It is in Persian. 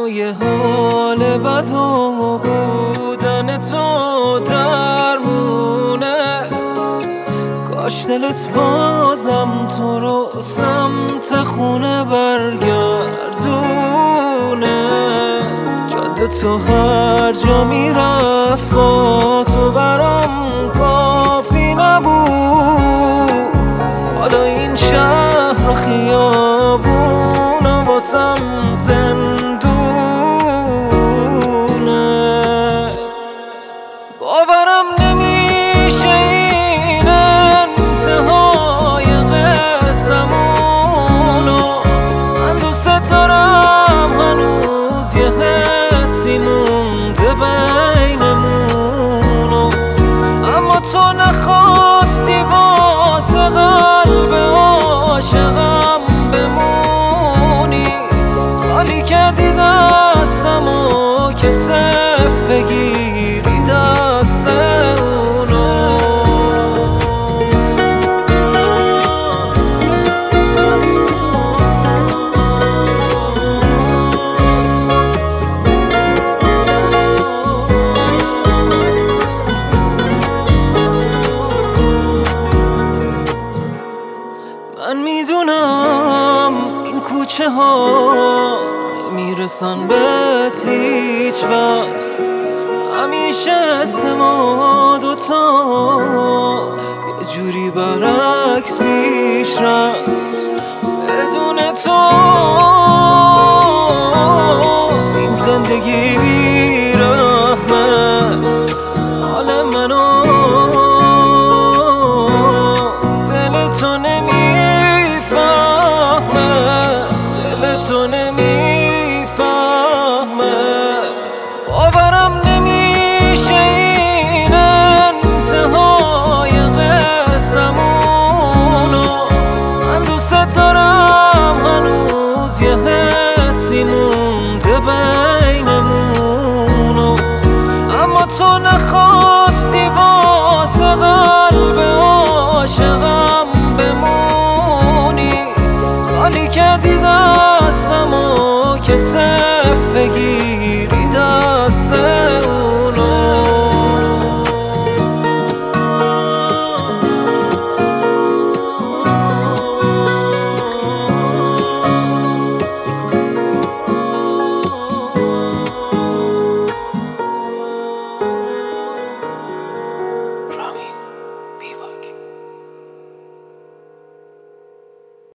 یه حال بد و بودن تو درمونه. کاش دلت بازم تو رو سمت خونه برگردونه. جاده تو هر جا میرفت با تو برام کافی نبود. حالا این شهر و خیابون و واسم زندونه. باورم نمیشه این انتهای قصه‌مونو. من دوست دارم هنوز یه حسی مونده بینمونو. اما تو نخواستی واسه قلب عاشقم بمونی. خالی کردی دستمو که صف بگیری دست اونو. من میدونم این کوچه ها نمیرسن بهت هیچ وقت. همیشه اسم ما دوتا یه جوری برعکس پیش رفت. بدون تو این زندگی بی‌رحمه. حال منو دل تو نمیفهمه. دل تو نمیفهمه. باورم نمیشه این انتهای قصه‌مونو. من دوست دارم هنوز یه حسی مونده بینمونو. اما تو نخواستی واسه قلب عاشقم بمونی. خالی کردی دستمو که صف بگیری